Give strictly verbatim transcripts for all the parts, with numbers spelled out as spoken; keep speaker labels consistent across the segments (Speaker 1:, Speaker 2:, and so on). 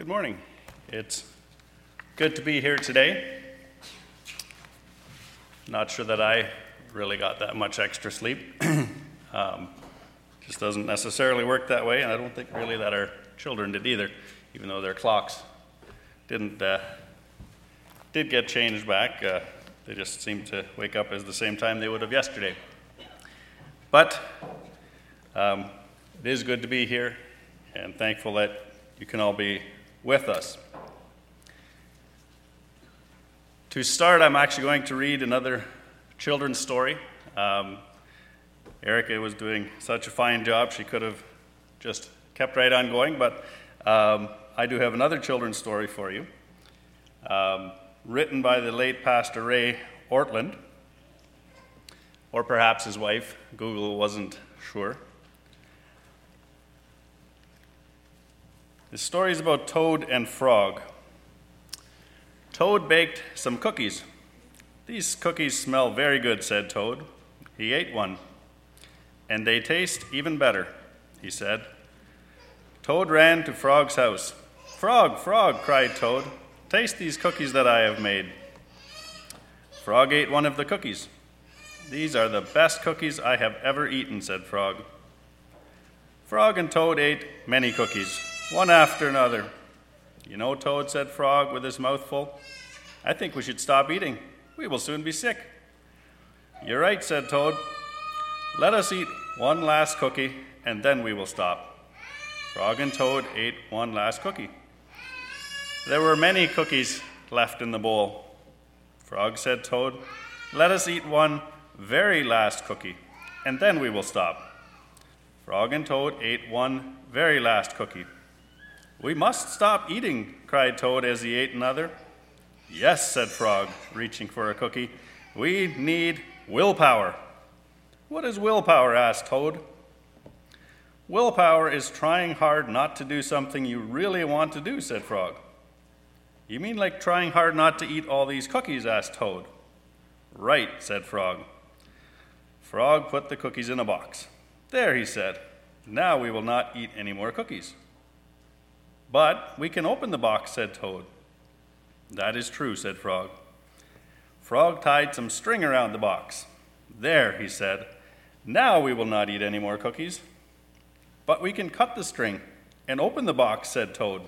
Speaker 1: Good morning. It's good to be here today. Not sure that I really got that much extra sleep. um, just doesn't necessarily work that way, and I don't think really that our children did either, even though their clocks didn't uh, did get changed back. Uh, they just seemed to wake up at the same time they would have yesterday. But um, it is good to be here, and thankful that you can all be with us. To start, I'm actually going to read another children's story. Um, Erica was doing such a fine job, she could have just kept right on going, but um, I do have another children's story for you, um, written by the late Pastor Ray Ortland, or perhaps his wife. Google wasn't sure. The story is about Toad and Frog. Toad baked some cookies. "These cookies smell very good," said Toad. He ate one. "And they taste even better," he said. Toad ran to Frog's house. "Frog, Frog," cried Toad, "taste these cookies that I have made." Frog ate one of the cookies. "These are the best cookies I have ever eaten," said Frog. Frog and Toad ate many cookies, one after another. "You know, Toad," said Frog with his mouth full, "I think we should stop eating. We will soon be sick." "You're right," said Toad. "Let us eat one last cookie, and then we will stop." Frog and Toad ate one last cookie. There were many cookies left in the bowl. "Frog," said Toad, "let us eat one very last cookie, and then we will stop." Frog and Toad ate one very last cookie. "We must stop eating," cried Toad as he ate another. "Yes," said Frog, reaching for a cookie. "We need willpower." "What is willpower?" asked Toad. "Willpower is trying hard not to do something you really want to do," said Frog. "You mean like trying hard not to eat all these cookies?" asked Toad. "Right," said Frog. Frog put the cookies in a box. "There," he said. "Now we will not eat any more cookies." "But we can open the box," said Toad. "That is true," said Frog. Frog tied some string around the box. "There," he said. "Now we will not eat any more cookies." "But we can cut the string and open the box," said Toad.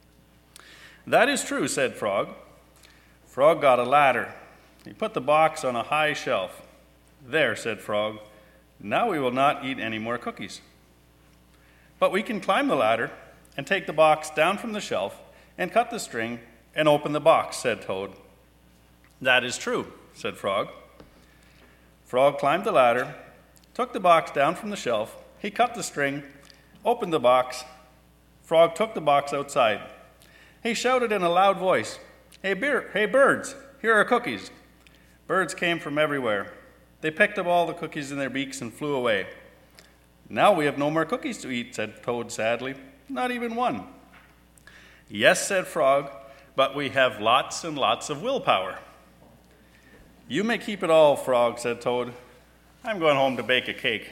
Speaker 1: "That is true," said Frog. Frog got a ladder. He put the box on a high shelf. "There," said Frog. "Now we will not eat any more cookies." "But we can climb the ladder and take the box down from the shelf and cut the string and open the box," said Toad. "That is true," said Frog. Frog climbed the ladder, took the box down from the shelf, he cut the string, opened the box. Frog took the box outside. He shouted in a loud voice, "Hey, beer, hey birds, here are cookies." Birds came from everywhere. They picked up all the cookies in their beaks and flew away. "Now we have no more cookies to eat," said Toad sadly. "Not even one." "Yes," said Frog, "but we have lots and lots of willpower." "You may keep it all, Frog," said Toad. "I'm going home to bake a cake."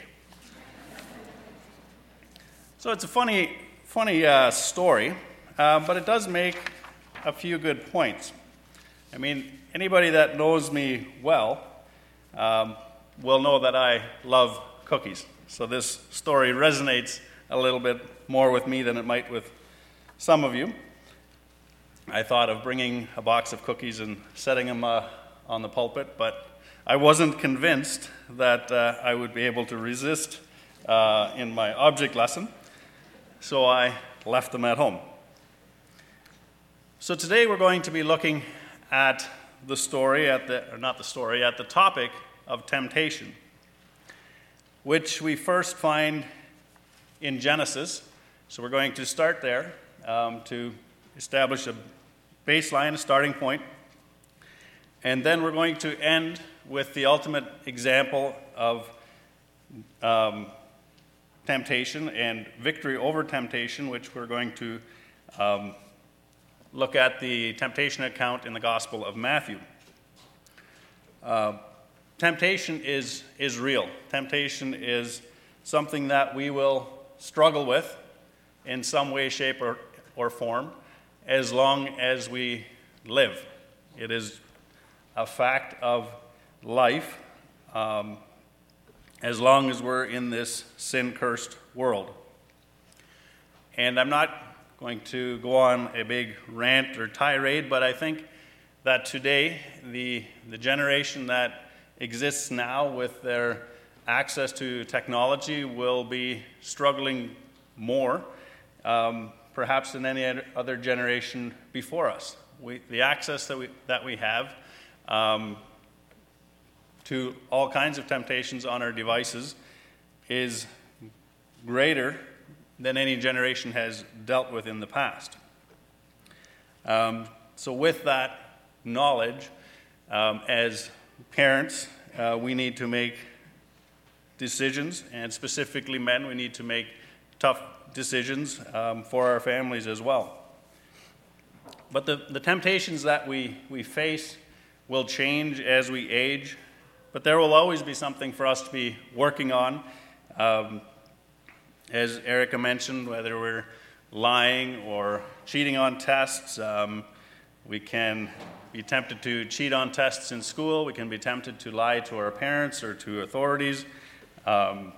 Speaker 1: So it's a funny, funny uh, story, uh, but it does make a few good points. I mean, anybody that knows me well um, will know that I love cookies. So this story resonates a little bit more with me than it might with some of you. I thought of bringing a box of cookies and setting them uh, on the pulpit, but I wasn't convinced that uh, I would be able to resist uh, in my object lesson, so I left them at home. So today we're going to be looking at the story, at the, or not the story, at the topic of temptation, which we first find in Genesis. So we're going to start there um, to establish a baseline, a starting point. And then we're going to end with the ultimate example of um, temptation and victory over temptation, which we're going to um, look at the temptation account in the Gospel of Matthew. Uh, temptation is, is real. Temptation is something that we will struggle with in some way, shape, or, or form. as long as we live. It is a fact of life um, as long as we're in this sin-cursed world. And I'm not going to go on a big rant or tirade, but I think that today, the, the generation that exists now with their access to technology will be struggling more, um, perhaps than any other generation before us. We, the access that we, that we have um, to all kinds of temptations on our devices is greater than any generation has dealt with in the past. Um, so with that knowledge, um, as parents, uh, we need to make decisions, and specifically men, we need to make tough decisions um, for our families as well. But the, the temptations that we, we face will change as we age, but there will always be something for us to be working on. Um, as Erica mentioned, whether we're lying or cheating on tests, um, we can be tempted to cheat on tests in school. We can be tempted to lie to our parents or to authorities. Um,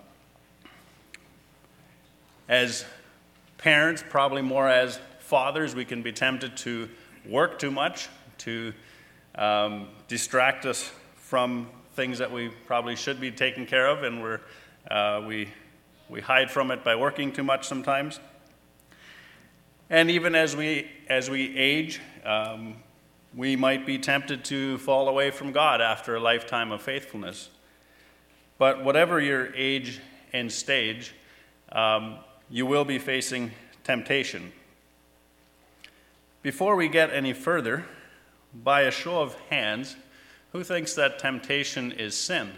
Speaker 1: as parents, probably more as fathers, we can be tempted to work too much, to um, distract us from things that we probably should be taking care of, and we're, uh, we, we hide from it by working too much sometimes. And even as we, as we age, um, we might be tempted to fall away from God after a lifetime of faithfulness. But whatever your age and stage, um, you will be facing temptation. Before we get any further, by a show of hands, who thinks that temptation is sin?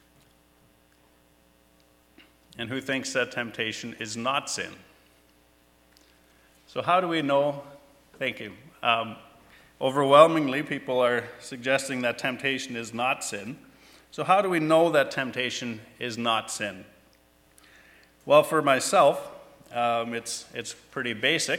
Speaker 1: And who thinks that temptation is not sin? So how do we know? Thank you. Um, overwhelmingly, people are suggesting that temptation is not sin. So how do we know that temptation is not sin? Well, for myself, um, it's, it's pretty basic.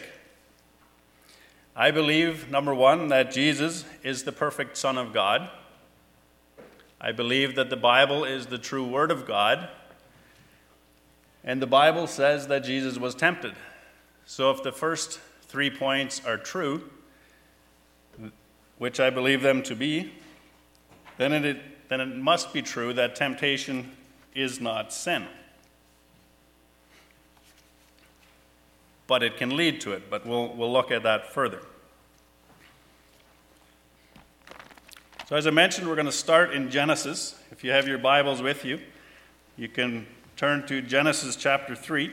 Speaker 1: I believe, number one, that Jesus is the perfect Son of God. I believe that the Bible is the true Word of God. And the Bible says that Jesus was tempted. So if the first three points are true, which I believe them to be, then it, then it must be true that temptation is not sin. But it can lead to it, but we'll, we'll look at that further. So as I mentioned, we're going to start in Genesis. If you have your Bibles with you, you can turn to Genesis chapter three.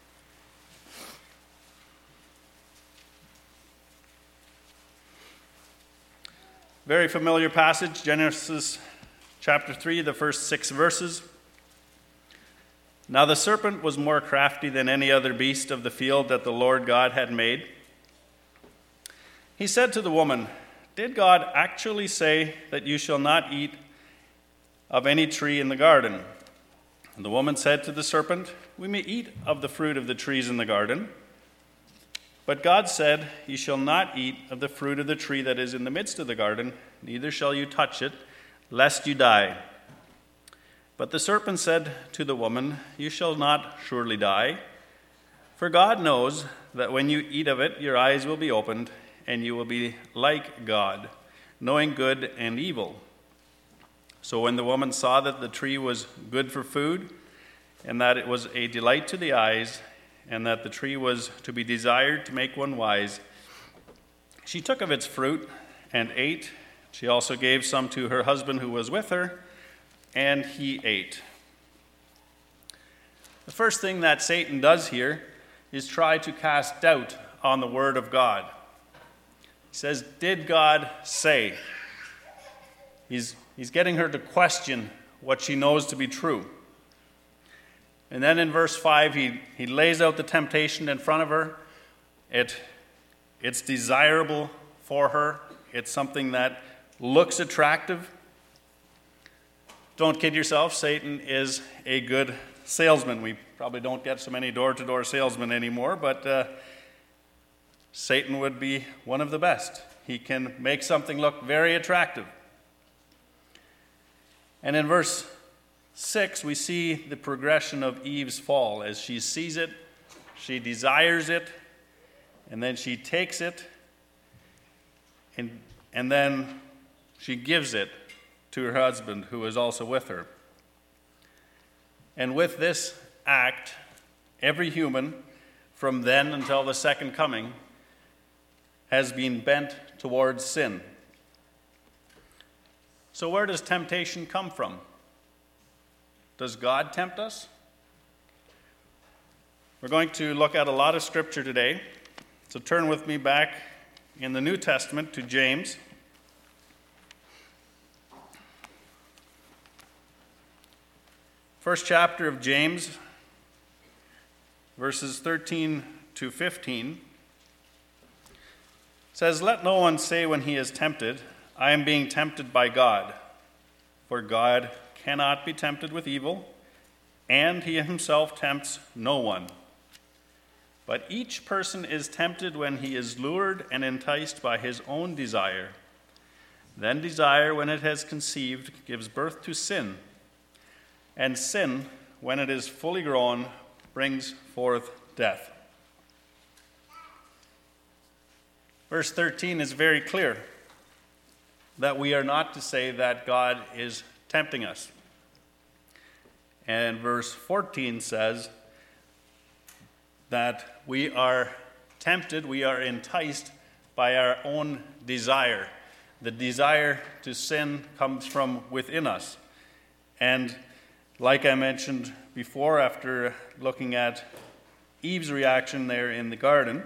Speaker 1: Very familiar passage, Genesis chapter three, the first six verses. Now the serpent was more crafty than any other beast of the field that the Lord God had made. He said to the woman, "Did God actually say that you shall not eat of any tree in the garden?" And the woman said to the serpent, "We may eat of the fruit of the trees in the garden. But God said, You shall not eat of the fruit of the tree that is in the midst of the garden, neither shall you touch it, lest you die." But the serpent said to the woman, "You shall not surely die. For God knows that when you eat of it, your eyes will be opened, and you will be like God, knowing good and evil." So when the woman saw that the tree was good for food, and that it was a delight to the eyes, and that the tree was to be desired to make one wise, she took of its fruit and ate. She also gave some to her husband who was with her, and he ate. The first thing that Satan does here is try to cast doubt on the word of God. He says, "Did God say?" He's, he's getting her to question what she knows to be true. And then in verse five, he, he lays out the temptation in front of her. It, it's desirable for her. It's something that looks attractive. Don't kid yourself, Satan is a good salesman. We probably don't get so many door-to-door salesmen anymore, but uh, Satan would be one of the best. He can make something look very attractive. And in verse six, we see the progression of Eve's fall. As she sees it, she desires it, and then she takes it, and, and then she gives it to her husband, who is also with her. And with this act, every human, from then until the second coming, has been bent towards sin. So where does temptation come from? Does God tempt us? We're going to look at a lot of scripture today. So turn with me back in the New Testament to James. First chapter of James, verses thirteen to fifteen, says, "Let no one say when he is tempted, I am being tempted by God. For God cannot be tempted with evil, and he himself tempts no one. But each person is tempted when he is lured and enticed by his own desire. Then desire, when it has conceived, gives birth to sin. And sin, when it is fully grown, brings forth death." Verse thirteen is very clear that we are not to say that God is tempting us. And verse fourteen says that we are tempted, we are enticed by our own desire. The desire to sin comes from within us. And like I mentioned before, after looking at Eve's reaction there in the garden,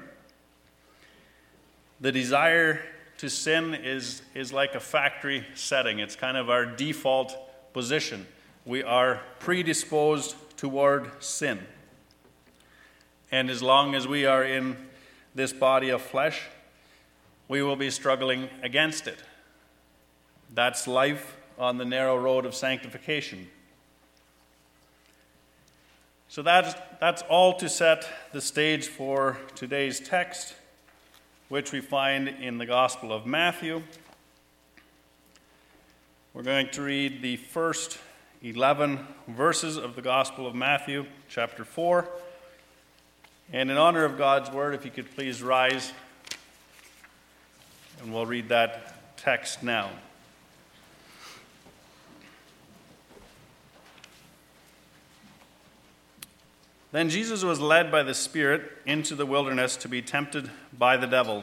Speaker 1: the desire to sin is, is like a factory setting. It's kind of our default position. We are predisposed toward sin. And as long as we are in this body of flesh, we will be struggling against it. That's life on the narrow road of sanctification. So that's, that's all to set the stage for today's text, which we find in the Gospel of Matthew. We're going to read the first eleven verses of the Gospel of Matthew, chapter four. And in honor of God's word, if you could please rise, and we'll read that text now. Then Jesus was led by the Spirit into the wilderness to be tempted by the devil.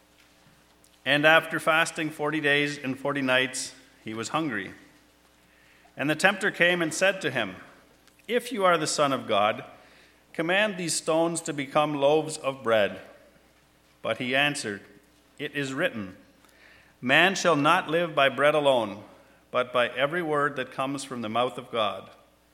Speaker 1: And after fasting forty days and forty nights, he was hungry. And the tempter came and said to him, "If you are the Son of God, command these stones to become loaves of bread." But he answered, "It is written, man shall not live by bread alone, but by every word that comes from the mouth of God."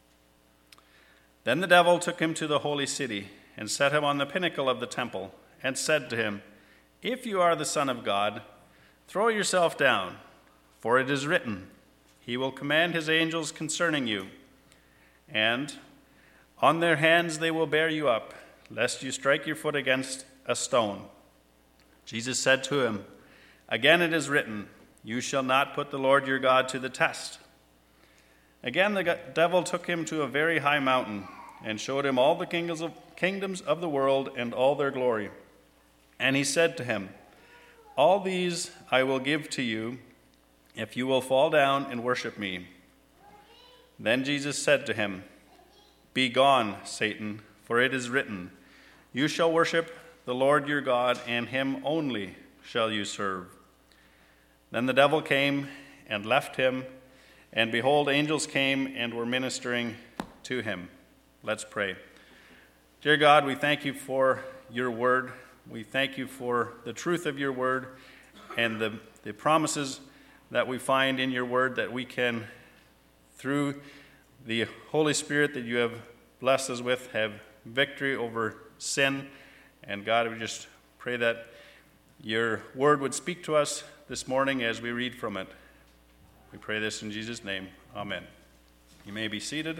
Speaker 1: Then the devil took him to the holy city and set him on the pinnacle of the temple and said to him, "If you are the Son of God, throw yourself down, for it is written, he will command his angels concerning you, and on their hands they will bear you up, lest you strike your foot against a stone." Jesus said to him, "Again it is written, you shall not put the Lord your God to the test." Again the devil took him to a very high mountain and showed him all the kingdoms of, kingdoms of the world and all their glory. And he said to him, "All these I will give to you if you will fall down and worship me." Then Jesus said to him, "Begone, Satan, for it is written, you shall worship the Lord your God, and him only shall you serve." Then the devil came and left him, and behold, angels came and were ministering to him. Let's pray. Dear God, we thank you for your word. We thank you for the truth of your word and the, the promises that we find in your word, that we can, through the Holy Spirit that you have blessed us with, have victory over sin. And God, we just pray that your word would speak to us this morning as we read from it. We pray this in Jesus' name. Amen. You may be seated.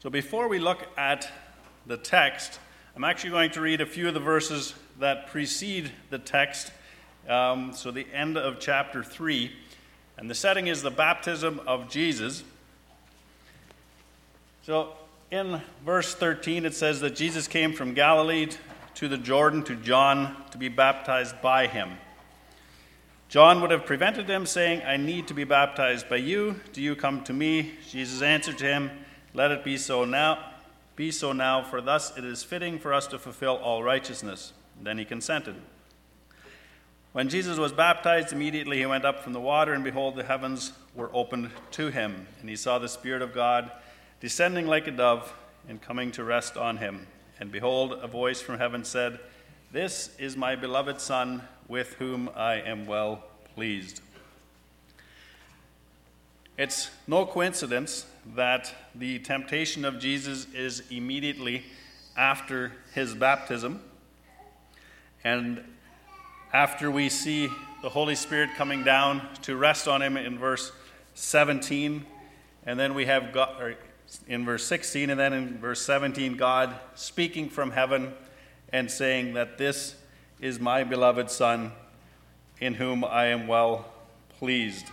Speaker 1: So before we look at the text, I'm actually going to read a few of the verses that precede the text, um, so the end of chapter three. And the setting is the baptism of Jesus. So in verse thirteen, it says that Jesus came from Galilee to the Jordan to John to be baptized by him. John would have prevented him, saying, I need to be baptized by you. Do you come to me? Jesus answered to him, Let it be so now, be so now, for thus it is fitting for us to fulfill all righteousness. Then he consented. When Jesus was baptized, immediately he went up from the water, and behold, the heavens were opened to him. And he saw the Spirit of God descending like a dove and coming to rest on him. And behold, a voice from heaven said, This is my beloved Son, with whom I am well pleased. It's no coincidence that the temptation of Jesus is immediately after his baptism. And after we see the Holy Spirit coming down to rest on him in verse seventeen, and then we have God, or in verse sixteen, and then in verse seventeen, God speaking from heaven and saying that this is my beloved Son, in whom I am well pleased.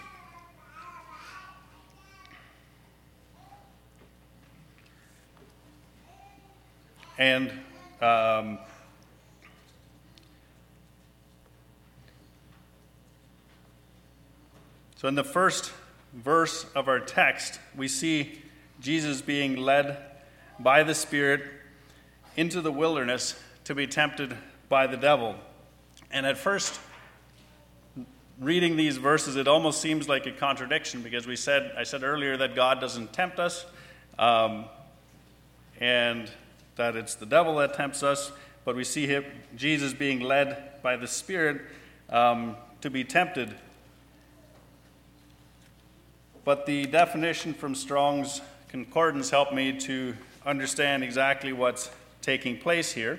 Speaker 1: And um, so in the first verse of our text, we see Jesus being led by the Spirit into the wilderness to be tempted by the devil. And at first, reading these verses, it almost seems like a contradiction, because we said, I said earlier that God doesn't tempt us, um, and that it's the devil that tempts us, but we see him, Jesus being led by the Spirit um, to be tempted. But the definition from Strong's Concordance helped me to understand exactly what's taking place here.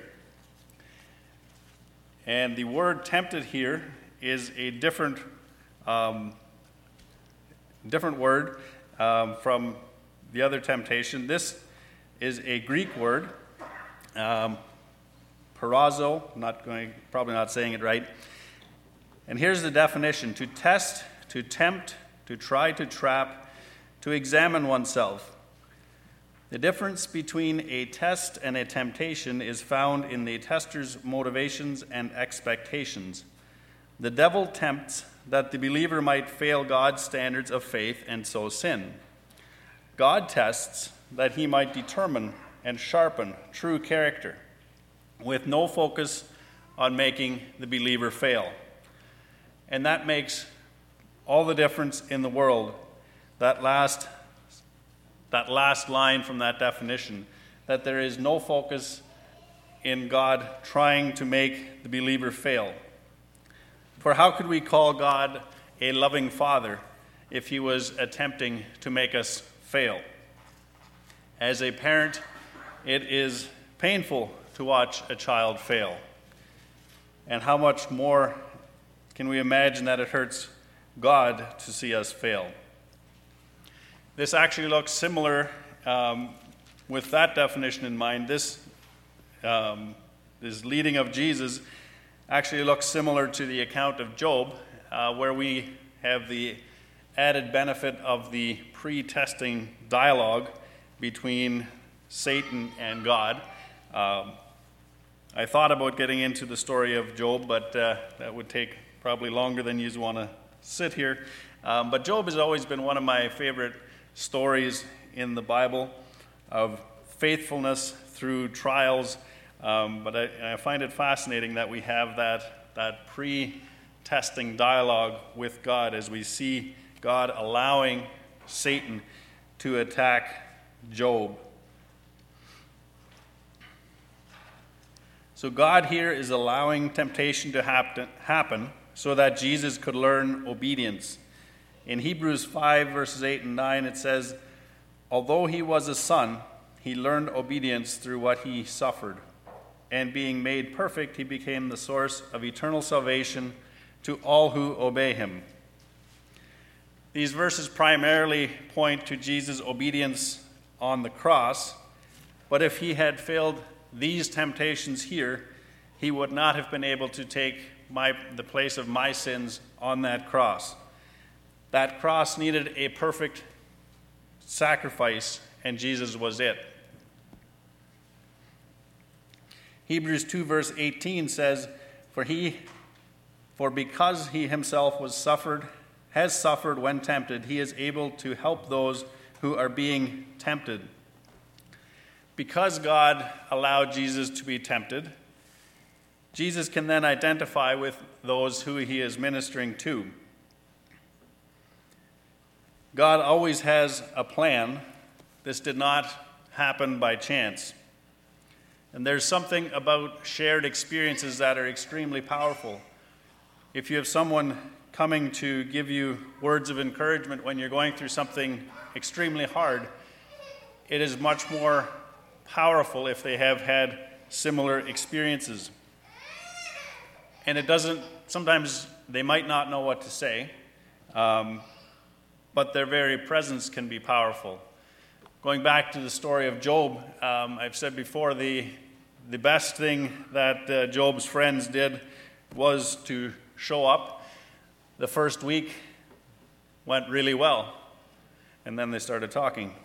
Speaker 1: And the word tempted here is a different, um, different word um, from the other temptation. This is a Greek word, um, parazo, not going, probably not saying it right. And here's the definition: to test, to tempt, to try to trap, to examine oneself. The difference between a test and a temptation is found in the tester's motivations and expectations. The devil tempts that the believer might fail God's standards of faith and so sin. God tests that he might determine and sharpen true character, with no focus on making the believer fail. And that makes all the difference in the world. That last That last line from that definition, that there is no focus in God trying to make the believer fail. For how could we call God a loving Father if he was attempting to make us fail? As a parent, it is painful to watch a child fail. And how much more can we imagine that it hurts God to see us fail? This actually looks similar, um, with that definition in mind. This, um, this leading of Jesus actually looks similar to the account of Job, uh, where we have the added benefit of the pre-testing dialogue between Satan and God. Um, I thought about getting into the story of Job, but uh, that would take probably longer than you want to sit here. Um, but Job has always been one of my favorite stories in the Bible of faithfulness through trials, um, but I, I find it fascinating that we have that, that pre-testing dialogue with God as we see God allowing Satan to attack Job. So God here is allowing temptation to happen, happen so that Jesus could learn obedience. In Hebrews five, verses eight and nine, it says, although he was a son, he learned obedience through what he suffered. And being made perfect, he became the source of eternal salvation to all who obey him. These verses primarily point to Jesus' obedience on the cross, But if he had failed these temptations here, he would not have been able to take my, the place of my sins on that cross. That cross needed a perfect sacrifice, and Jesus was it. Hebrews two verse eighteen says, For he, for because he himself was suffered, has suffered when tempted, he is able to help those who are being tempted. Because God allowed Jesus to be tempted, Jesus can then identify with those who he is ministering to. God always has a plan. This did not happen by chance. And there's something about shared experiences that are extremely powerful. If you have someone coming to give you words of encouragement when you're going through something extremely hard, it is much more powerful if they have had similar experiences. And it doesn't, sometimes they might not know what to say, um, but their very presence can be powerful. Going back to the story of Job, um, I've said before, the, the best thing that uh, Job's friends did was to show up. The first week went really well, and then they started talking.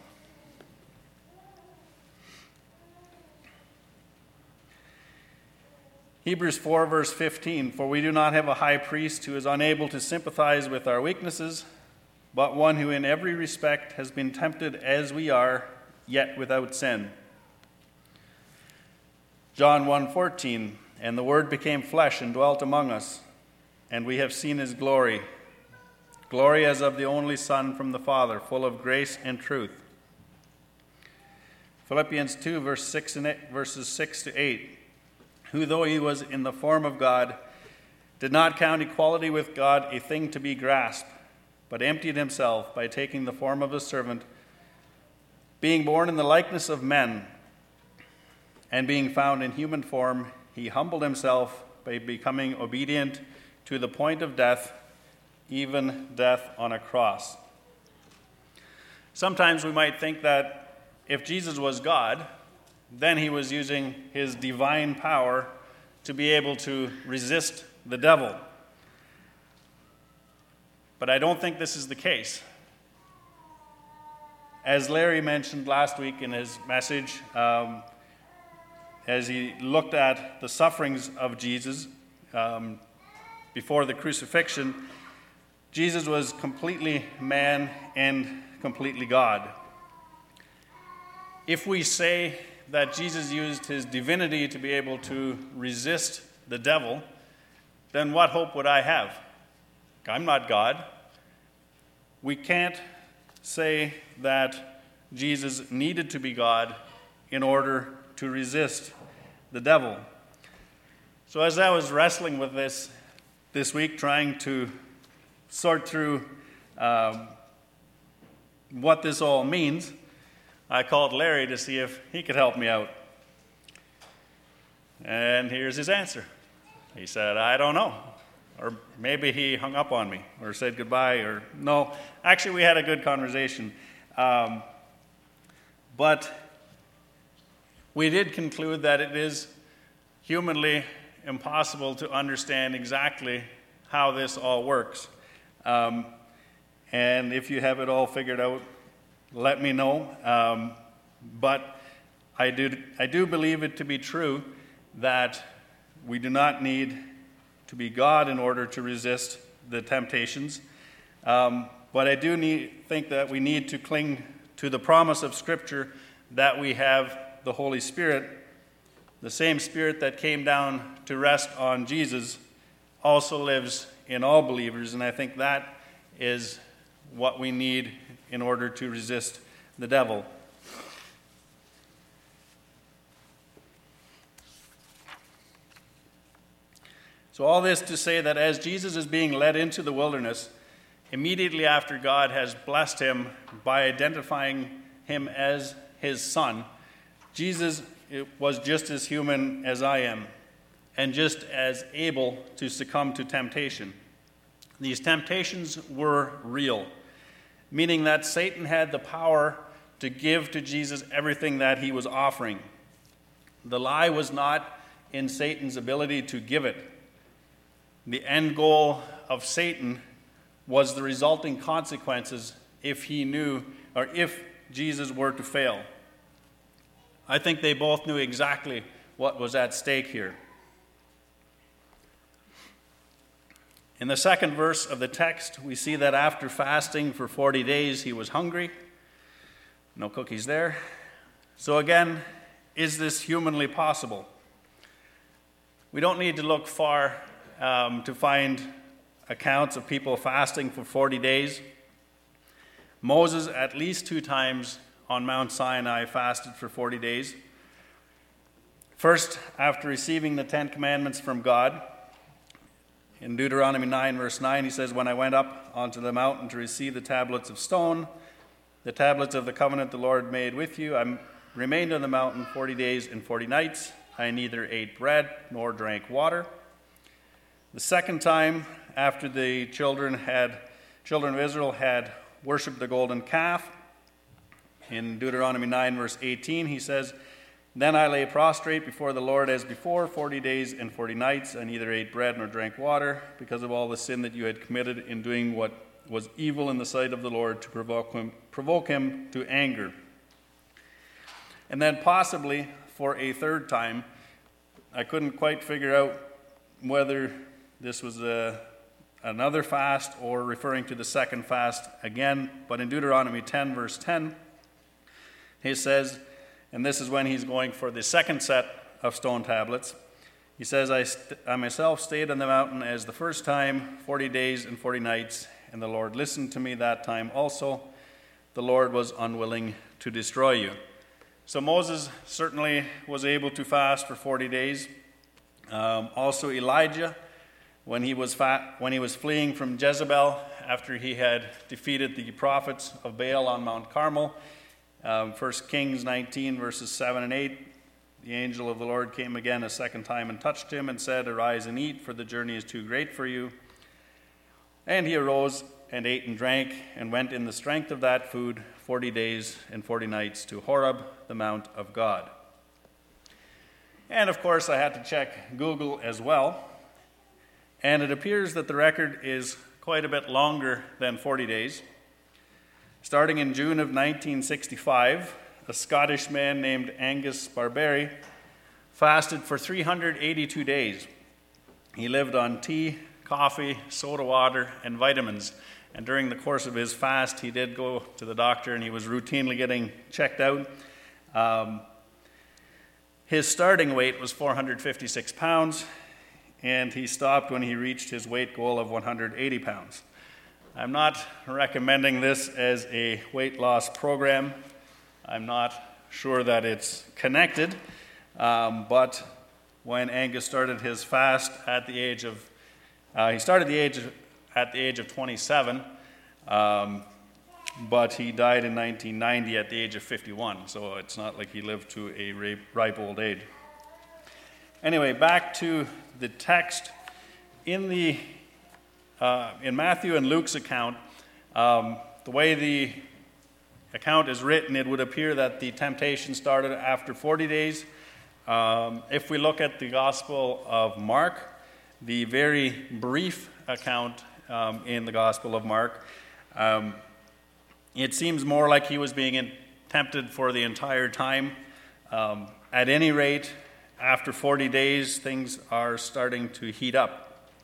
Speaker 1: Hebrews four verse fifteen, For we do not have a high priest who is unable to sympathize with our weaknesses, but one who in every respect has been tempted as we are, yet without sin. John one fourteen, And the Word became flesh and dwelt among us, and we have seen his glory, glory as of the only Son from the Father, full of grace and truth. Philippians two verse six and eight, verses six to eight, Who, though he was in the form of God, did not count equality with God a thing to be grasped, but emptied himself by taking the form of a servant, being born in the likeness of men, and being found in human form, he humbled himself by becoming obedient to the point of death, even death on a cross. Sometimes we might think that if Jesus was God, then he was using his divine power to be able to resist the devil. But I don't think this is the case. As Larry mentioned last week in his message, um, as he looked at the sufferings of Jesus um, before the crucifixion, Jesus was completely man and completely God. If we say that Jesus used his divinity to be able to resist the devil, then what hope would I have? I'm not God. We can't say that Jesus needed to be God in order to resist the devil. So as I was wrestling with this this week, trying to sort through um, what this all means, I called Larry to see if he could help me out. And here's his answer. He said, I don't know. Or maybe he hung up on me or said goodbye or no. Actually, we had a good conversation. Um, but we did conclude that it is humanly impossible to understand exactly how this all works. Um, and if you have it all figured out, let me know. Um, but I do, I do believe it to be true that we do not need to be God in order to resist the temptations. Um, but I do need, think that we need to cling to the promise of Scripture that we have the Holy Spirit. The same Spirit that came down to rest on Jesus also lives in all believers, and I think that is what we need in order to resist the devil. So all this to say that as Jesus is being led into the wilderness, immediately after God has blessed him by identifying him as his son, Jesus was just as human as I am and just as able to succumb to temptation. These temptations were real, meaning that Satan had the power to give to Jesus everything that he was offering. The lie was not in Satan's ability to give it. The end goal of Satan was the resulting consequences if he knew, or if Jesus were to fail. I think they both knew exactly what was at stake here. In the second verse of the text, we see that after fasting for forty days, he was hungry. No cookies there. So again, is this humanly possible? We don't need to look far um, to find accounts of people fasting for forty days. Moses, at least two times on Mount Sinai, fasted for forty days. First, after receiving the Ten Commandments from God, in Deuteronomy nine, verse nine, he says, "When I went up onto the mountain to receive the tablets of stone, the tablets of the covenant the Lord made with you, I remained on the mountain forty days and forty nights. I neither ate bread nor drank water." The second time, after the children had children of Israel had worshipped the golden calf, in Deuteronomy nine, verse eighteen, he says, "Then I lay prostrate before the Lord as before, forty days and forty nights. I neither ate bread nor drank water, because of all the sin that you had committed in doing what was evil in the sight of the Lord, to provoke him, provoke him to anger." And then possibly for a third time, I couldn't quite figure out whether this was a, another fast or referring to the second fast again, but in Deuteronomy ten, verse ten, he says, and this is when he's going for the second set of stone tablets, he says, I, st- I myself stayed on the mountain as the first time, forty days and forty nights, and the Lord listened to me that time also. The Lord was unwilling to destroy you. So Moses certainly was able to fast for forty days. Um, also Elijah, when he was fa- when he was fleeing from Jezebel after he had defeated the prophets of Baal on Mount Carmel, um, First Kings nineteen, verses seven and eight, the angel of the Lord came again a second time and touched him and said, "Arise and eat, for the journey is too great for you." And he arose and ate and drank and went in the strength of that food forty days and forty nights to Horeb, the mount of God. And of course, I had to check Google as well. And it appears that the record is quite a bit longer than forty days. Starting in June of nineteen sixty-five, a Scottish man named Angus Barbery fasted for three hundred eighty-two days. He lived on tea, coffee, soda water, and vitamins. And during the course of his fast, he did go to the doctor and he was routinely getting checked out. Um, his starting weight was four hundred fifty-six pounds, and he stopped when he reached his weight goal of one hundred eighty pounds. I'm not recommending this as a weight loss program. I'm not sure that it's connected, um, but when Angus started his fast at the age of, uh, he started the age of, at the age of twenty-seven, um, but he died in nineteen ninety at the age of fifty-one, so it's not like he lived to a ripe old age. Anyway, back to the text. In the uh, in Matthew and Luke's account, um, the way the account is written, it would appear that the temptation started after forty days. Um, if we look at the Gospel of Mark, the very brief account um, in the Gospel of Mark, um, it seems more like he was being in, tempted for the entire time. Um, at any rate, after forty days, things are starting to heat up.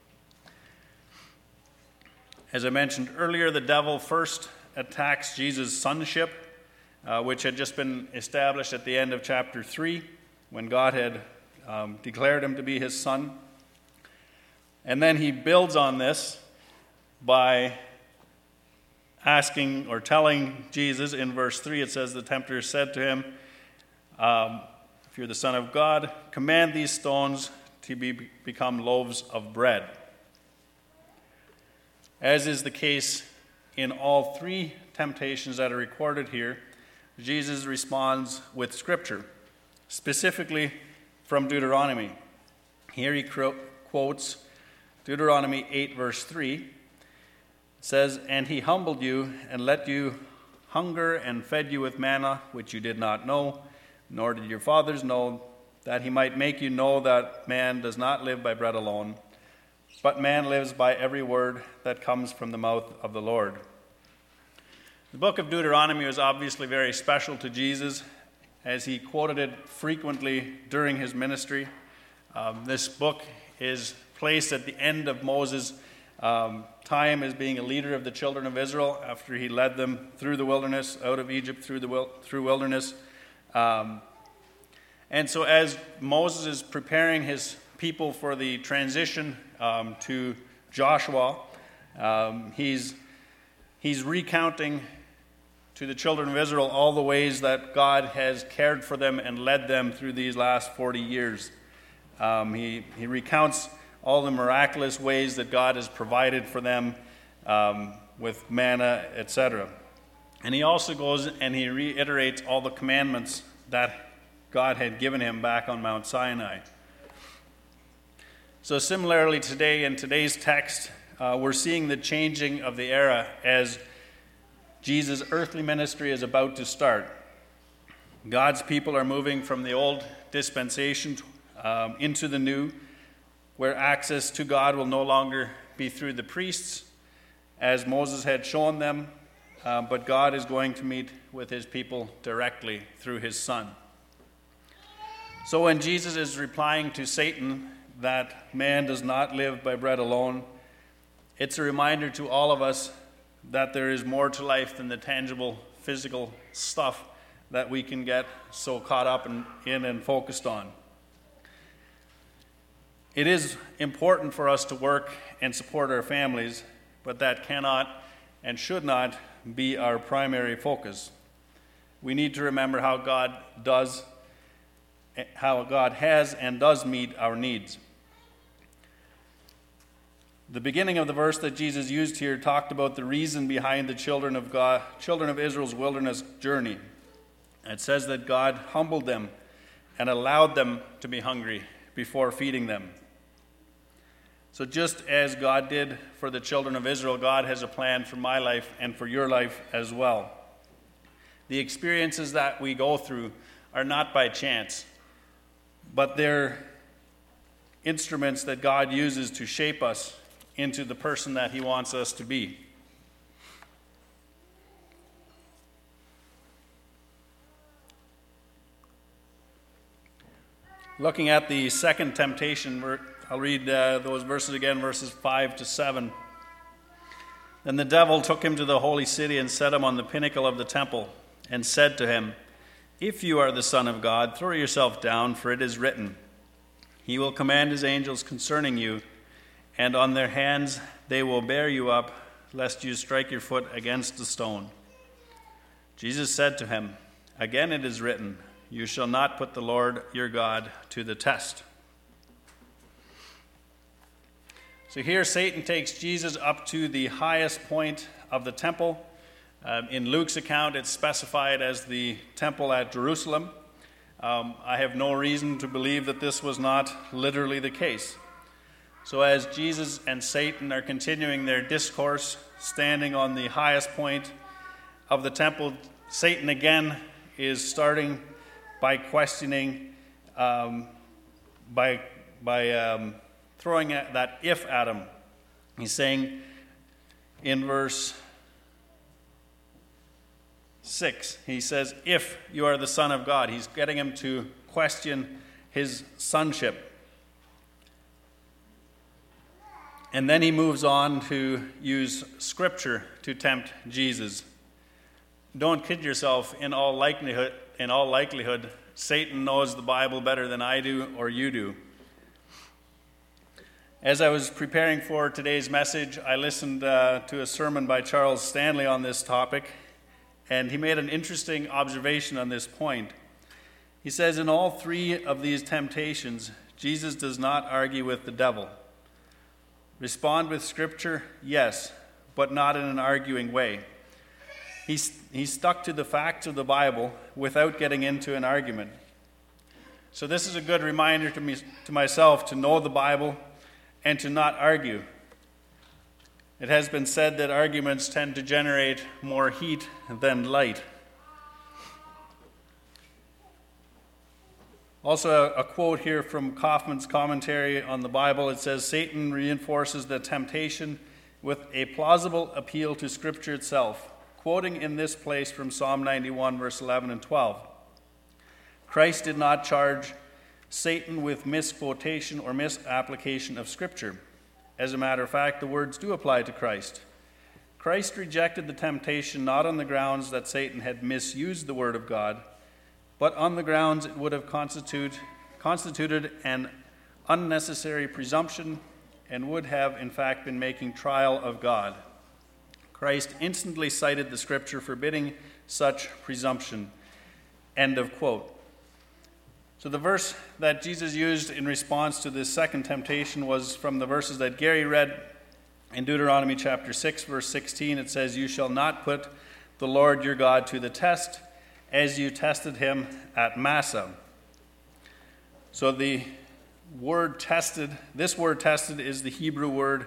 Speaker 1: As I mentioned earlier, the devil first attacks Jesus' sonship, uh, which had just been established at the end of chapter three, when God had um, declared him to be his son. And then he builds on this by asking or telling Jesus in verse three, it says, the tempter said to him, um, if you're the Son of God, command these stones to be, become loaves of bread. As is the case in all three temptations that are recorded here, Jesus responds with Scripture, specifically from Deuteronomy. Here he quotes Deuteronomy eight, verse three. It says, and he humbled you and let you hunger and fed you with manna, which you did not know, nor did your fathers know, that he might make you know that man does not live by bread alone, but man lives by every word that comes from the mouth of the Lord. The book of Deuteronomy was obviously very special to Jesus, as he quoted it frequently during his ministry. Um, this book is placed at the end of Moses' um, time as being a leader of the children of Israel after he led them through the wilderness, out of Egypt through the wil- through wilderness. Um, and so as Moses is preparing his people for the transition um, to Joshua, um, he's, he's recounting to the children of Israel all the ways that God has cared for them and led them through these last forty years. Um, he, he recounts all the miraculous ways that God has provided for them um, with manna, et cetera. And he also goes and he reiterates all the commandments that God had given him back on Mount Sinai. So similarly today, in today's text, uh, we're seeing the changing of the era as Jesus' earthly ministry is about to start. God's people are moving from the old dispensation um, into the new, where access to God will no longer be through the priests, as Moses had shown them, uh, but God is going to meet with his people directly through his Son. So when Jesus is replying to Satan that man does not live by bread alone, it's a reminder to all of us that there is more to life than the tangible physical stuff that we can get so caught up in, in and focused on. It is important for us to work and support our families, but that cannot and should not be our primary focus. We need to remember how God does, how God has and does meet our needs. The beginning of the verse that Jesus used here talked about the reason behind the children of God, children of Israel's wilderness journey. It says that God humbled them and allowed them to be hungry before feeding them. So just as God did for the children of Israel, God has a plan for my life and for your life as well. The experiences that we go through are not by chance, but they're instruments that God uses to shape us into the person that he wants us to be. Looking at the second temptation, I'll read uh, those verses again, verses five to seven. Then the devil took him to the holy city and set him on the pinnacle of the temple and said to him, "If you are the Son of God, throw yourself down, for it is written, he will command his angels concerning you, and on their hands they will bear you up, lest you strike your foot against a stone." Jesus said to him, "Again it is written, you shall not put the Lord your God to the test." So here Satan takes Jesus up to the highest point of the temple. Um, in Luke's account, it's specified as the temple at Jerusalem. Um, I have no reason to believe that this was not literally the case. So as Jesus and Satan are continuing their discourse, standing on the highest point of the temple, Satan again is starting by questioning, um, by, by um, throwing at that if at him. He's saying in verse six, he says, "If you are the Son of God." He's getting him to question his sonship. And then he moves on to use Scripture to tempt Jesus. Don't kid yourself. In all likelihood, in all likelihood, Satan knows the Bible better than I do or you do. As I was preparing for today's message, I listened uh, to a sermon by Charles Stanley on this topic, and he made an interesting observation on this point. He says, in all three of these temptations, Jesus does not argue with the devil. Respond with Scripture, yes, but not in an arguing way. He, he stuck to the facts of the Bible without getting into an argument. So this is a good reminder to me, to myself, to know the Bible and to not argue. It has been said that arguments tend to generate more heat than light. Also, a, a quote here from Kaufman's commentary on the Bible. It says, Satan reinforces the temptation with a plausible appeal to Scripture itself, quoting in this place from Psalm ninety-one, verse eleven and twelve. Christ did not charge Satan with misquotation or misapplication of Scripture. As a matter of fact, the words do apply to Christ. Christ rejected the temptation not on the grounds that Satan had misused the Word of God, but on the grounds it would have constitute, constituted an unnecessary presumption and would have, in fact, been making trial of God. Christ instantly cited the Scripture forbidding such presumption. End of quote. So the verse that Jesus used in response to this second temptation was from the verses that Gary read in Deuteronomy chapter six, verse sixteen. It says, You shall not put the Lord your God to the test, as you tested him at Massah. So the word tested, this word tested is the Hebrew word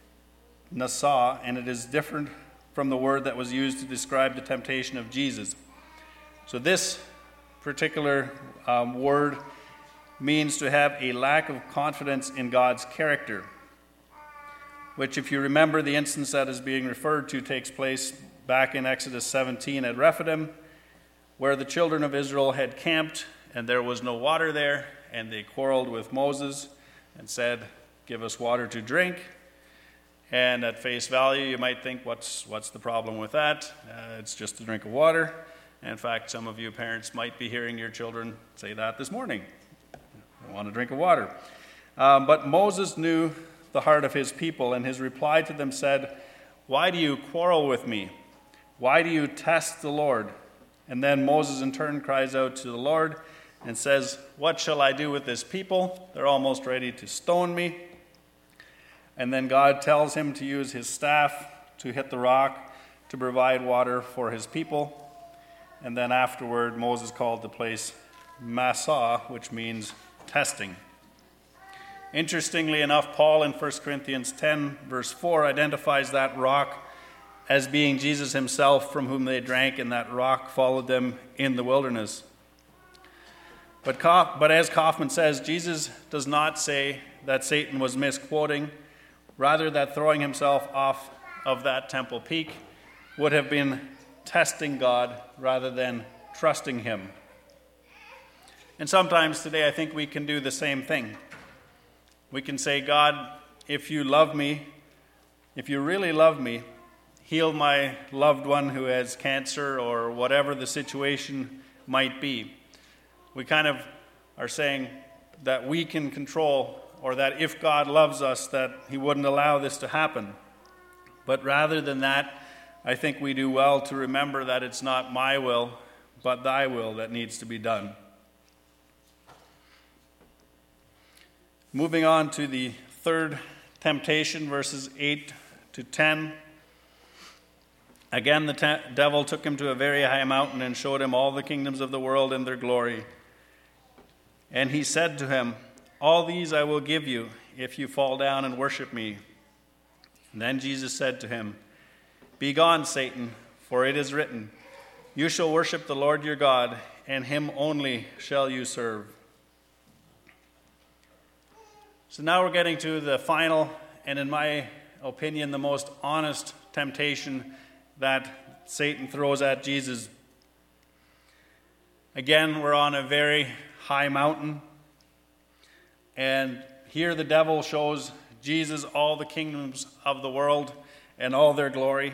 Speaker 1: nasah, and it is different from the word that was used to describe the temptation of Jesus. So this particular um, word means to have a lack of confidence in God's character, which, if you remember, the instance that is being referred to takes place back in Exodus seventeen at Rephidim, where the children of Israel had camped and there was no water there, and they quarreled with Moses and said, Give us water to drink. And at face value, you might think, what's what's the problem with that? Uh, it's just a drink of water. In fact, some of you parents might be hearing your children say that this morning. I want a drink of water. Um, but Moses knew the heart of his people, and his reply to them said, Why do you quarrel with me? Why do you test the Lord? And then Moses in turn cries out to the Lord and says, What shall I do with this people? They're almost ready to stone me. And then God tells him to use his staff to hit the rock to provide water for his people. And then afterward, Moses called the place Massah, which means testing. Interestingly enough, Paul in First Corinthians ten, verse four, identifies that rock as being Jesus himself, from whom they drank, and that rock followed them in the wilderness. But, but as Kaufman says, Jesus does not say that Satan was misquoting, rather that throwing himself off of that temple peak would have been testing God rather than trusting him. And sometimes today I think we can do the same thing. We can say, God, if you love me, if you really love me, heal my loved one who has cancer or whatever the situation might be. We kind of are saying that we can control, or that if God loves us, that he wouldn't allow this to happen. But rather than that, I think we do well to remember that it's not my will, but thy will that needs to be done. Moving on to the third temptation, verses eight to ten. Again, the te- devil took him to a very high mountain and showed him all the kingdoms of the world and their glory. And he said to him, All these I will give you if you fall down and worship me. And then Jesus said to him, Begone, Satan, for it is written, You shall worship the Lord your God, and him only shall you serve. So now we're getting to the final, and in my opinion, the most honest temptation that Satan throws at Jesus. Again, we're on a very high mountain, and here the devil shows Jesus all the kingdoms of the world and all their glory.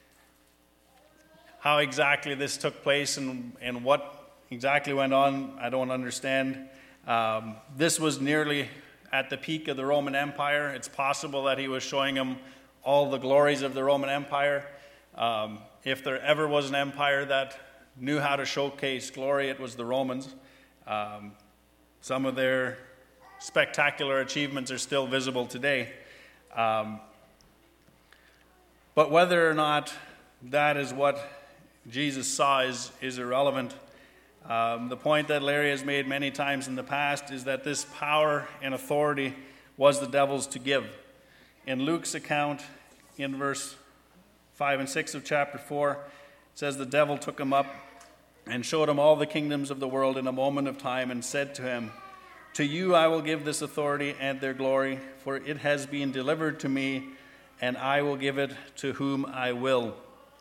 Speaker 1: How exactly this took place and, and what exactly went on, I don't understand. Um, this was nearly at the peak of the Roman Empire. It's possible that he was showing him all the glories of the Roman Empire. Um, if there ever was an empire that knew how to showcase glory, it was the Romans. Um, some of their spectacular achievements are still visible today. Um, but whether or not that is what Jesus saw is, is irrelevant. Um, the point that Larry has made many times in the past is that this power and authority was the devil's to give. In Luke's account, in verse five and six of chapter four, it says, "The devil took him up and showed him all the kingdoms of the world in a moment of time, and said to him, 'To you I will give this authority and their glory, for it has been delivered to me, and I will give it to whom I will.'"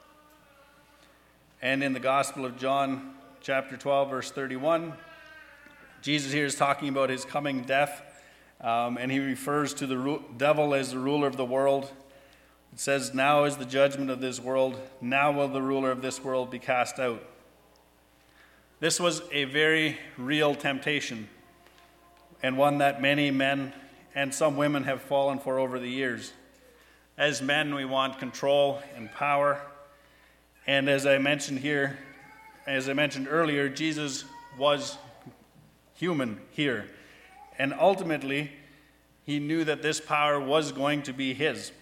Speaker 1: And in the Gospel of John, chapter twelve, verse thirty-one, Jesus here is talking about his coming death, um, and he refers to the ru- devil as the ruler of the world. It says, "Now is the judgment of this world. Now will the ruler of this world be cast out." This was a very real temptation, and one that many men and some women have fallen for over the years. As men, we want control and power. And as I mentioned here, as I mentioned earlier, Jesus was human here. And ultimately, he knew that this power was going to be his.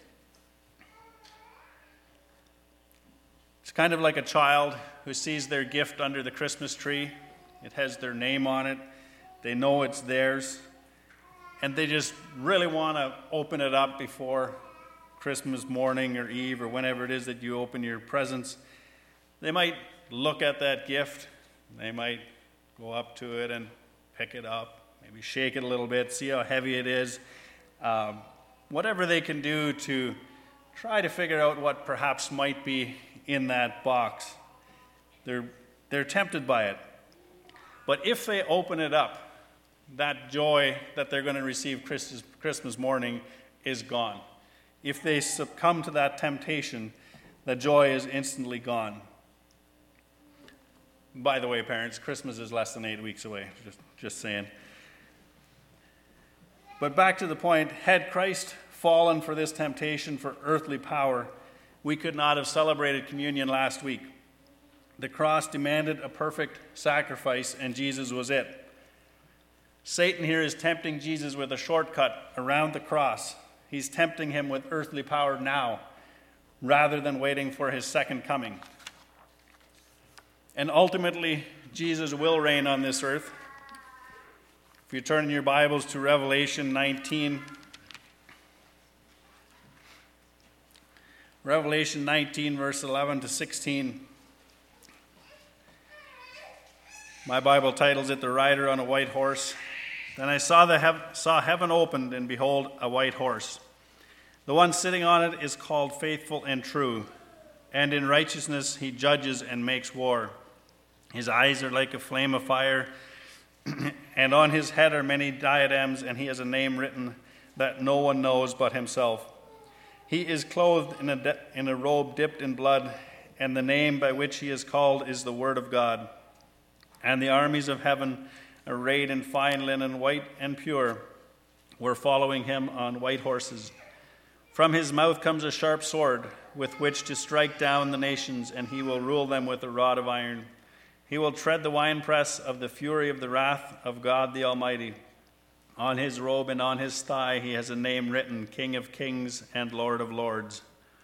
Speaker 1: It's kind of like a child who sees their gift under the Christmas tree. It has their name on it. They know it's theirs. And they just really want to open it up before Christmas morning or Eve or whenever it is that you open your presents. They might look at that gift. They might go up to it and pick it up, maybe shake it a little bit, see how heavy it is. Um, whatever they can do to try to figure out what perhaps might be in that box. They're, they're tempted by it. But if they open it up, that joy that they're going to receive Christmas, Christmas morning is gone. If they succumb to that temptation, the joy is instantly gone. By the way, parents, Christmas is less than eight weeks away, just, just saying. But back to the point, had Christ fallen for this temptation for earthly power, we could not have celebrated communion last week. The cross demanded a perfect sacrifice, and Jesus was it. Satan here is tempting Jesus with a shortcut around the cross. He's tempting him with earthly power now, rather than waiting for his second coming. And ultimately, Jesus will reign on this earth. If you turn in your Bibles to Revelation nineteen, Revelation nineteen, verse eleven to sixteen. My Bible titles it, "The Rider on a White Horse." "Then I saw, the hev- saw heaven opened, and behold, a white horse. The one sitting on it is called Faithful and True, and in righteousness he judges and makes war. His eyes are like a flame of fire, and on his head are many diadems, and he has a name written that no one knows but himself. He is clothed in a, de- in a robe dipped in blood, and the name by which he is called is the Word of God. And the armies of heaven, arrayed in fine linen, white and pure, were following him on white horses. From his mouth comes a sharp sword, with which to strike down the nations, and he will rule them with a rod of iron. He will tread the winepress of the fury of the wrath of God the Almighty. On his robe and on his thigh he has a name written, King of Kings and Lord of Lords."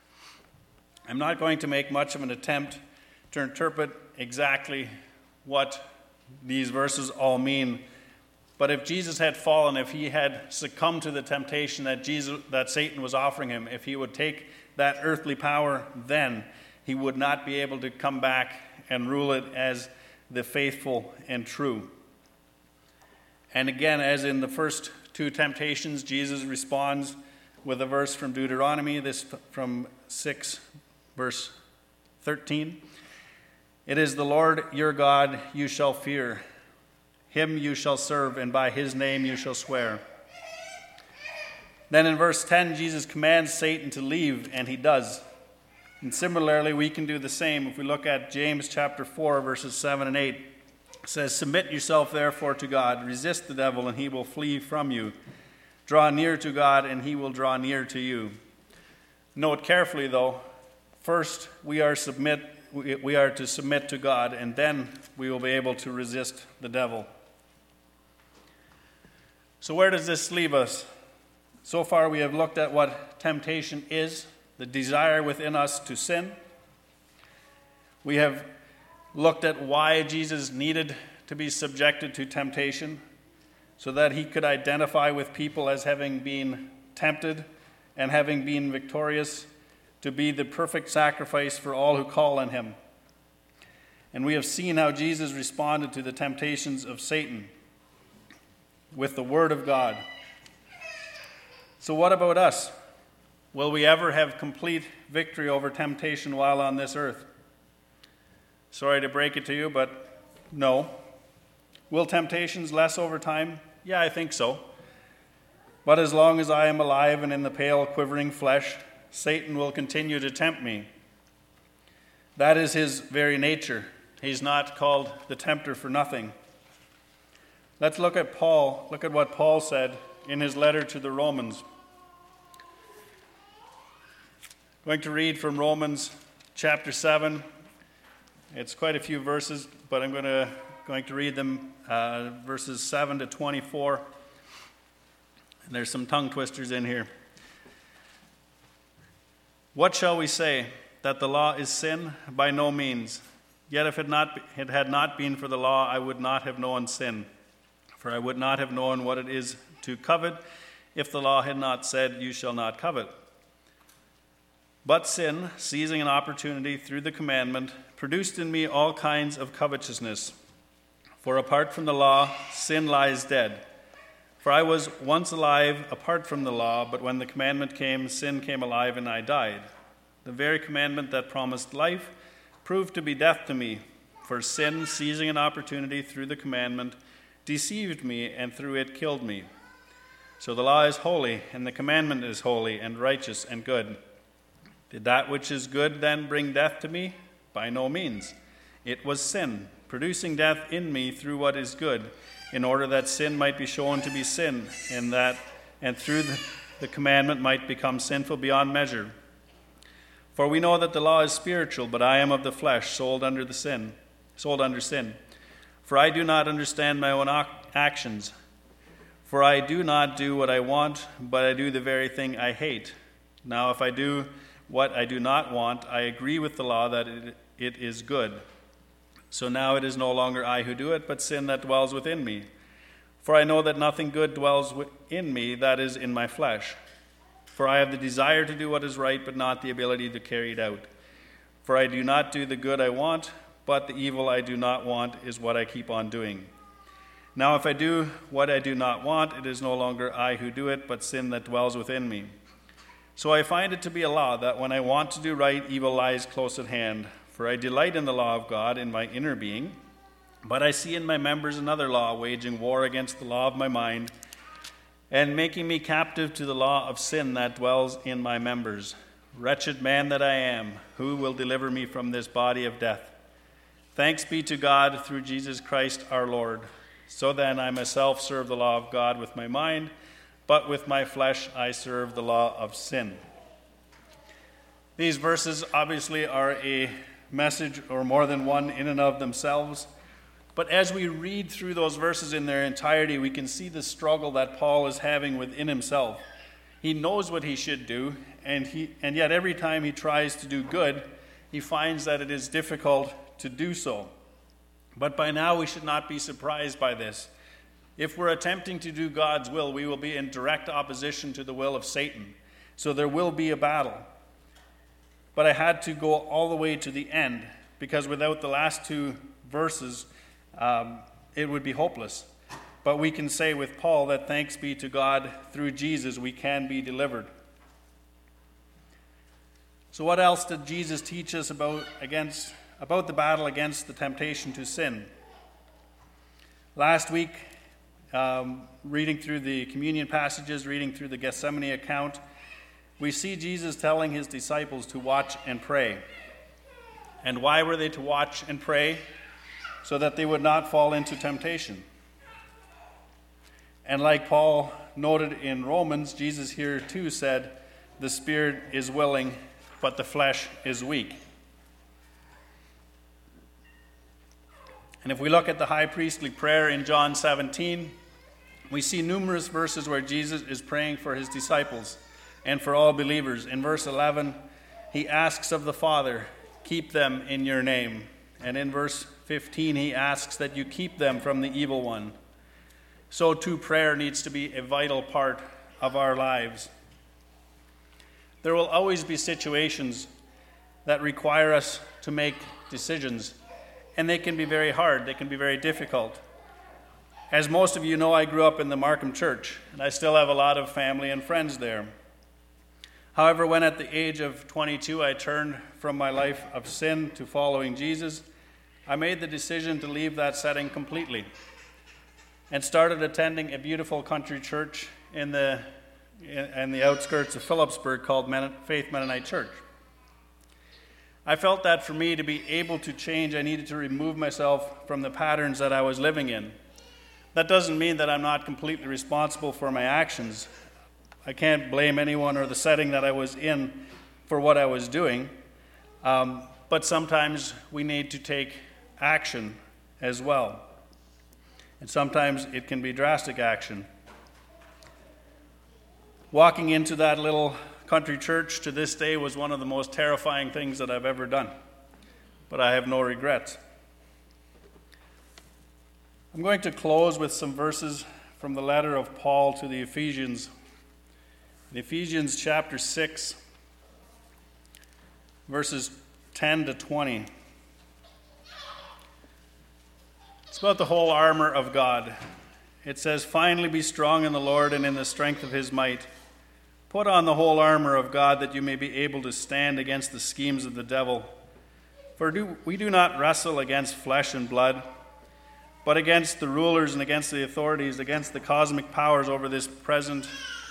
Speaker 1: I'm not going to make much of an attempt to interpret exactly what these verses all mean. But if Jesus had fallen, if he had succumbed to the temptation that Jesus, that Satan was offering him, if he would take that earthly power, then he would not be able to come back and rule it as the faithful and true. And again, as in the first two temptations, Jesus responds with a verse from Deuteronomy, this from six, verse thirteen. "It is the Lord your God you shall fear. Him you shall serve, and by his name you shall swear." Then in verse ten, Jesus commands Satan to leave, and he does. And similarly, we can do the same. If we look at James chapter four, verses seven and eight, it says, "Submit yourself therefore to God. Resist the devil, and he will flee from you. Draw near to God, and he will draw near to you." Note carefully, though, first we are submit we are to submit to God, and then we will be able to resist the devil. So where does this leave us? So far we have looked at what temptation is, the desire within us to sin. We have looked at why Jesus needed to be subjected to temptation, so that he could identify with people as having been tempted and having been victorious, to be the perfect sacrifice for all who call on him. And we have seen how Jesus responded to the temptations of Satan with the word of God. So what about us? Will we ever have complete victory over temptation while on this earth? Sorry to break it to you, but no. Will temptations less over time? Yeah, I think so. But as long as I am alive and in the pale, quivering flesh, Satan will continue to tempt me. That is his very nature. He's not called the tempter for nothing. Let's look at Paul. Look at what Paul said in his letter to the Romans. I'm going to read from Romans chapter seven. It's quite a few verses, but I'm going to, going to read them, uh, verses seven to twenty-four. And there's some tongue twisters in here. What shall we say? That the law is sin? By no means. Yet if it, not, it had not been for the law, I would not have known sin. For I would not have known what it is to covet if the law had not said, you shall not covet. But sin, seizing an opportunity through the commandment, produced in me all kinds of covetousness. For apart from the law, sin lies dead. For I was once alive apart from the law, but when the commandment came, sin came alive and I died. The very commandment that promised life proved to be death to me. For sin, seizing an opportunity through the commandment, deceived me and through it killed me. So the law is holy, and the commandment is holy and righteous and good. Did that which is good then bring death to me? By no means. It was sin, producing death in me through what is good, in order that sin might be shown to be sin, and that and through the, the commandment might become sinful beyond measure. For we know that the law is spiritual, but I am of the flesh, sold under the sin, sold under sin. For I do not understand my own ac- actions. For I do not do what I want, but I do the very thing I hate. Now if I do what I do not want, I agree with the law that it, it is good. So now it is no longer I who do it, but sin that dwells within me. For I know that nothing good dwells in me, that is, in my flesh. For I have the desire to do what is right, but not the ability to carry it out. For I do not do the good I want, but the evil I do not want is what I keep on doing. Now if I do what I do not want, it is no longer I who do it, but sin that dwells within me. So I find it to be a law that when I want to do right, evil lies close at hand. For I delight in the law of God in my inner being, but I see in my members another law, waging war against the law of my mind, and making me captive to the law of sin that dwells in my members. Wretched man that I am, who will deliver me from this body of death? Thanks be to God through Jesus Christ our Lord. So then I myself serve the law of God with my mind, but with my flesh I serve the law of sin. These verses obviously are a message, or more than one, in and of themselves. But as we read through those verses in their entirety, we can see the struggle that Paul is having within himself. He knows what he should do, and he and yet every time he tries to do good, he finds that it is difficult to do so. But by now we should not be surprised by this. If we're attempting to do God's will, we will be in direct opposition to the will of Satan. So there will be a battle. But I had to go all the way to the end, because without the last two verses, um, it would be hopeless. But we can say with Paul that thanks be to God, through Jesus we can be delivered. So what else did Jesus teach us about, against, about the battle against the temptation to sin? Last week, um, reading through the communion passages, reading through the Gethsemane account, we see Jesus telling his disciples to watch and pray. And why were they to watch and pray? So that they would not fall into temptation. And like Paul noted in Romans, Jesus here too said, the spirit is willing, but the flesh is weak. And if we look at the high priestly prayer in John seventeen, we see numerous verses where Jesus is praying for his disciples and for all believers. In verse eleven, he asks of the Father, keep them in your name. And in verse fifteen, he asks that you keep them from the evil one. So too, prayer needs to be a vital part of our lives. There will always be situations that require us to make decisions, and they can be very hard, they can be very difficult. As most of you know, I grew up in the Markham Church, and I still have a lot of family and friends there. However, when at the age of twenty-two I turned from my life of sin to following Jesus, I made the decision to leave that setting completely and started attending a beautiful country church in the in the outskirts of Phillipsburg called Faith Mennonite Church. I felt that for me to be able to change, I needed to remove myself from the patterns that I was living in. That doesn't mean that I'm not completely responsible for my actions. I can't blame anyone or the setting that I was in for what I was doing, um, but sometimes we need to take action as well. And sometimes it can be drastic action. Walking into that little country church to this day was one of the most terrifying things that I've ever done, but I have no regrets. I'm going to close with some verses from the letter of Paul to the Ephesians. In Ephesians chapter six, verses ten to twenty. It's about the whole armor of God. It says, "Finally be strong in the Lord and in the strength of his might. Put on the whole armor of God that you may be able to stand against the schemes of the devil. For do, we do not wrestle against flesh and blood, but against the rulers and against the authorities, against the cosmic powers over this present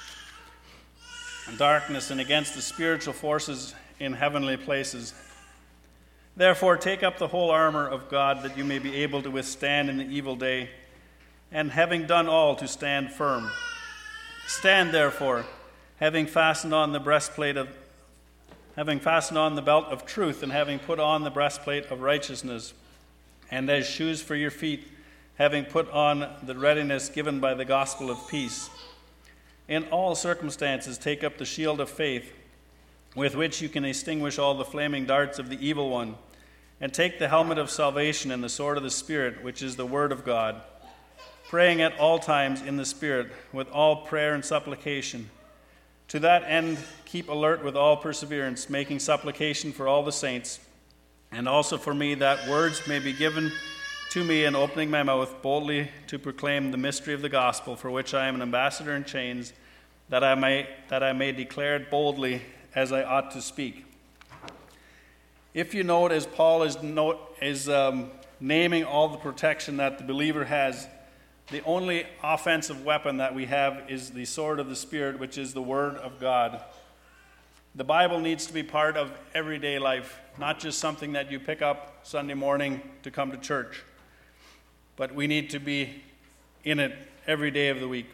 Speaker 1: darkness, and against the spiritual forces in heavenly places. Therefore take up the whole armor of God that you may be able to withstand in the evil day, and having done all, to stand firm. Stand therefore, having fastened on the breastplate of having fastened on the belt of truth, and having put on the breastplate of righteousness, and as shoes for your feet, having put on the readiness given by the gospel of peace. In all circumstances take up the shield of faith, with which you can extinguish all the flaming darts of the evil one, and take the helmet of salvation and the sword of the Spirit, which is the word of God, praying at all times in the Spirit, with all prayer and supplication. To that end, keep alert with all perseverance, making supplication for all the saints, and also for me, that words may be given to me in opening my mouth boldly to proclaim the mystery of the gospel, for which I am an ambassador in chains, that I may that I may declare it boldly as I ought to speak." If you note, as Paul is note is um, naming all the protection that the believer has, the only offensive weapon that we have is the sword of the Spirit, which is the Word of God. The Bible needs to be part of everyday life, not just something that you pick up Sunday morning to come to church, but we need to be in it every day of the week.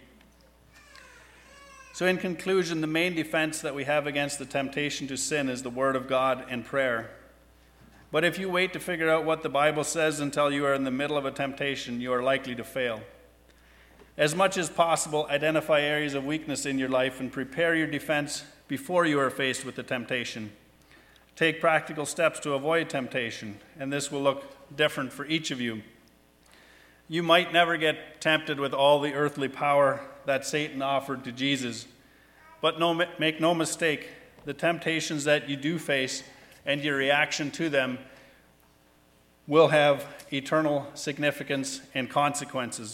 Speaker 1: So in conclusion, the main defense that we have against the temptation to sin is the Word of God and prayer. But if you wait to figure out what the Bible says until you are in the middle of a temptation, you are likely to fail. As much as possible, identify areas of weakness in your life and prepare your defense before you are faced with the temptation. Take practical steps to avoid temptation, and this will look different for each of you. You might never get tempted with all the earthly power that Satan offered to Jesus, but no, make no mistake, the temptations that you do face and your reaction to them will have eternal significance and consequences.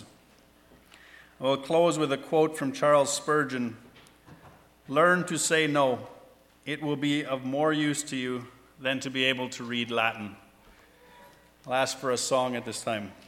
Speaker 1: I will close with a quote from Charles Spurgeon. "Learn to say no. It will be of more use to you than to be able to read Latin." I'll ask for a song at this time.